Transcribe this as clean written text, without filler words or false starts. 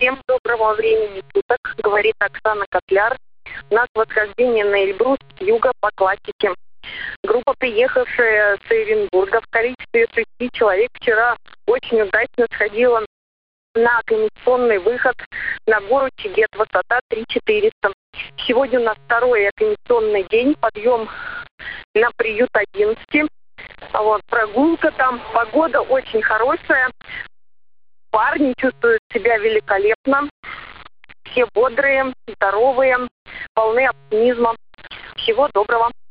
Всем доброго времени суток, говорит Оксана Котляр. У нас восхождение на Эльбрус с юга по классике. Группа, приехавшая с Оренбурга в количестве 6 человек, вчера очень удачно сходила на акклимационный выход на гору Чигет, высота 3400. Сегодня у нас второй акклимационный день, подъем на приют 11. Прогулка там, погода очень хорошая. Парни чувствуют себя великолепно. Все бодрые, здоровые, полны оптимизма. Всего доброго.